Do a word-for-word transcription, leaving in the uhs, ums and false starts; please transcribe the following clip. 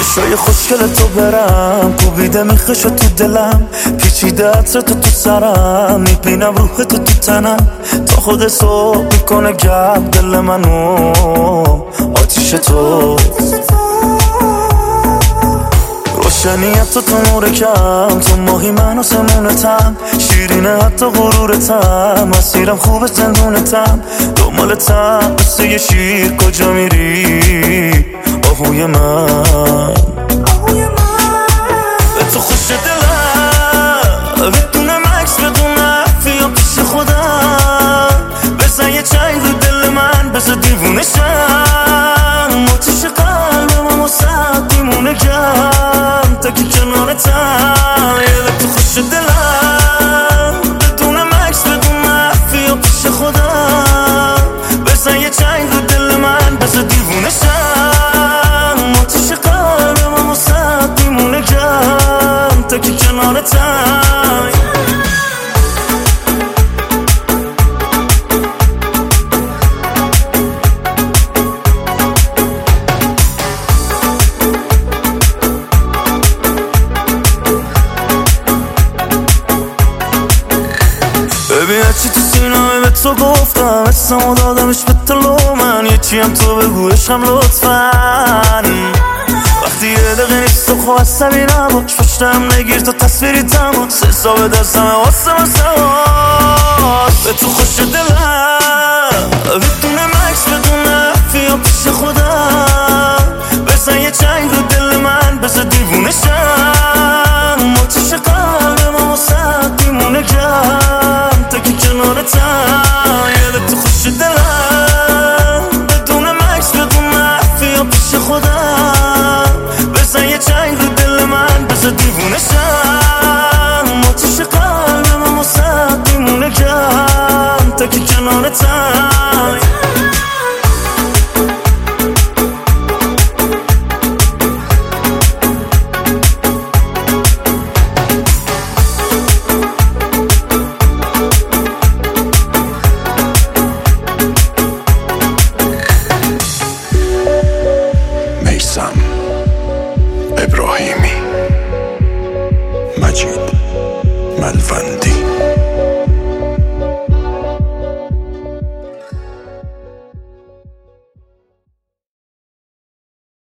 چشای خوشگل تو برم کوبیده میخش تو دلم، پیچیده عطر تو تو سرم، میبینم روح تو تو تنم، تا خود صبح میکنه گرم دل منو آتیش تو. روشنیت تو تو نور کم، تو ماهی من و سمونتم، شیرینه حتی غرورتم، مسیرم خوبه زندونتم، دنبالتم مثل یه شیر کجا میری آهوی من. به تو خوش دلم بدون مکس بدون حرفی پیش خودم، بزن یه چنگ رو دل من بزن دیوونه شم، آتیش قلبم واسه دیمونه گم تا که کنارتم. به تو خوش دلم بدون مکس بدون حرفی پیش خودم، بزن یه چنگ رو دل من بزن دیوونه شم، آتیش قلبم واسه دیمونه گم تا که کنارتم. ببین چی تو سینه‌ای به تو گفتم، اسمو دادمش به تلو من، یکی هم تو بگو عشقم لطفاً. وقتی یه دقیقه نیست تو خواه عصبی نباش، پشتم نگیر تو تصویری تماس، حساب دستم واسه من سواس. به تو خوش دلم بدون مکس بدون حرفی پیش خودم، بزن یه چنگ رو دل من بزن دیوونه شم، آتیش قلبم واسه دیمونه گم تا که کنارتم. یه تو خوش دلم بدون مکس بدون حرفی پیش خودم، بزن یه چنگ رو دل من بزن دیوونه شم، آتیش قلبم واسه دیمونه گم تا که کنارتم. ابراهیمی، مجید ملوندی.